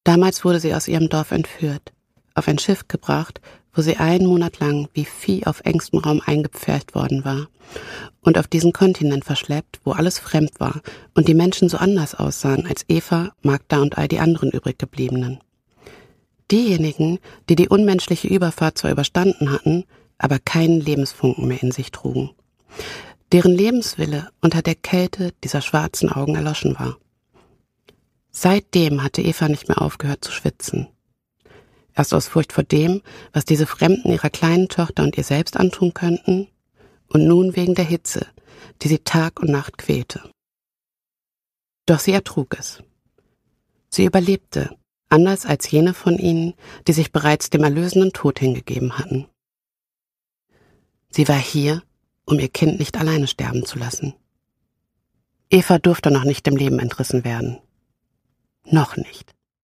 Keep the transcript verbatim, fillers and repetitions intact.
Damals wurde sie aus ihrem Dorf entführt, auf ein Schiff gebracht, wo sie einen Monat lang wie Vieh auf engstem Raum eingepfercht worden war und auf diesen Kontinent verschleppt, wo alles fremd war und die Menschen so anders aussahen als Eva, Magda und all die anderen übriggebliebenen. Diejenigen, die die unmenschliche Überfahrt zwar überstanden hatten, aber keinen Lebensfunken mehr in sich trugen, deren Lebenswille unter der Kälte dieser schwarzen Augen erloschen war. Seitdem hatte Eva nicht mehr aufgehört zu schwitzen. Erst aus Furcht vor dem, was diese Fremden ihrer kleinen Tochter und ihr selbst antun könnten, und nun wegen der Hitze, die sie Tag und Nacht quälte. Doch sie ertrug es. Sie überlebte, anders als jene von ihnen, die sich bereits dem erlösenden Tod hingegeben hatten. Sie war hier, um ihr Kind nicht alleine sterben zu lassen. Eva durfte noch nicht dem Leben entrissen werden. Noch nicht.